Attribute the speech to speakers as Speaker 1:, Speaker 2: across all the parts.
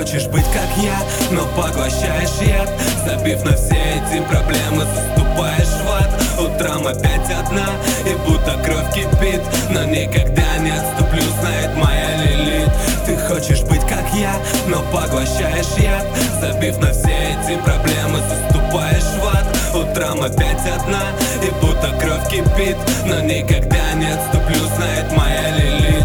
Speaker 1: хочешь быть как я, но поглощаешь яд. Забив на все эти проблемы, заступаешь в ад. Утром опять одна, и будто кровь кипит, но никогда не отступлю, знает моя Лилит. Ты хочешь быть как я, но поглощаешь яд. Забив на все эти проблемы, заступаешь в ад. Утром опять одна, и будто кровь кипит, но никогда не отступлю, знает моя Лилит.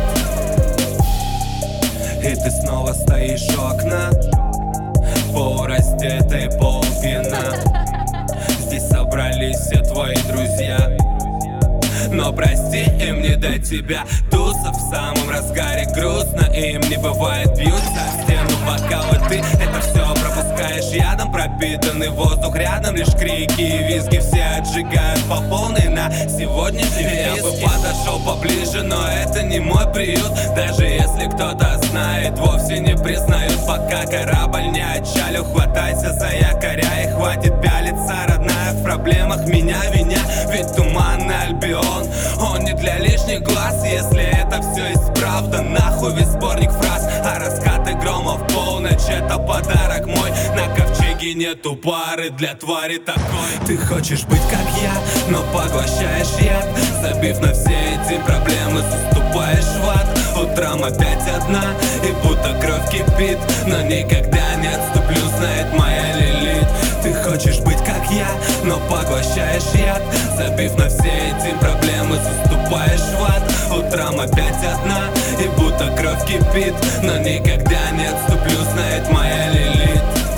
Speaker 1: И ты снова стоишь у окна, полураздетый, полупьяна. Здесь собрались все твои друзья, но прости, им не до тебя. Туса в самом разгаре, грустно, им не бывает. Бьются в стену бокалы, ты это все пропускаешь ядом. Пропитанный воздух рядом, лишь крики и визги все отжигают по полной на сегодняшний день. Я бы подошел поближе, но это не мой приют. Даже если кто-то знает, вовсе не признают. Пока корабль не отчалил, хватайся за якоря и хватит пялиться, родная, в проблемах меня виня. Ведь туманный Альбион, он не для лишних глаз. Если это все есть правда, нахуй весь сборник фраз. А раскаты грома в полночь — это подарок мой. На ковчеге нету пары для твари такой. Ты хочешь быть как я, но поглощаешь яд. Забив на все эти проблемы, заступаешь в ад. Утром опять одна, и будто кровь кипит, но никогда не отступлю, знает моя Лилит. Ты хочешь быть как я, но поглощаешь яд. Забив на все эти проблемы, заступаешь в ад. Утром опять одна, и будто кровь кипит, но никогда не отступлю, знает моя Лилит.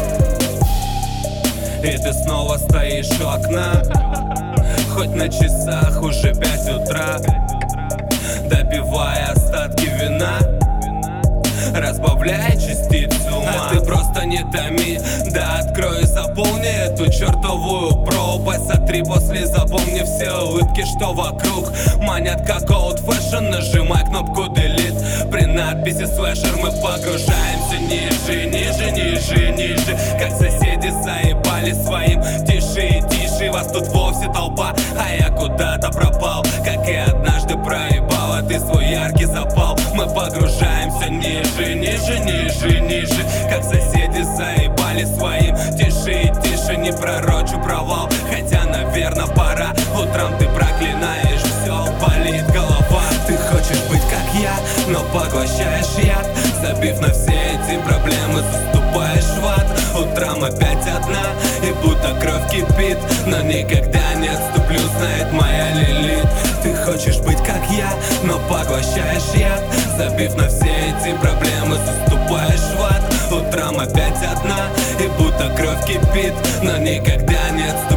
Speaker 1: И ты снова стоишь у окна, хоть на часах уже 5 утра, допивая остатки вина, разбавляя частицу ума. А ты просто не томи, да открой и заполни эту чертовую пропасть. Сотри после, запомни все улыбки, что вокруг манят как old fashion. Нажимай кнопку delete при надписи слэшер. Мы погружаемся ниже, ниже, ниже, ниже, как соседи заебали своим. Тише и тише, вас тут вовсе толпа, а я куда-то пропал, как и однажды проебала ты свой яркий запал. Мы погружаемся ниже, ниже, ниже, ниже, как соседи заебали своим. Тише и тише, не пророчу провал, хотя, наверное, пора. Утром ты проклинаешь, все, болит голова. Ты хочешь быть как я, но поглощаешь яд. Забив на все эти проблемы, заступаешь в ад. Утром опять одна, и будто кровь кипит, но никогда не отступлю, знает моя Лилит. Ты хочешь быть как я, но поглощаешь яд. Забив на все эти проблемы, заступаешь в ад. Утром опять одна, и будто кровь кипит, но никогда не отступлю.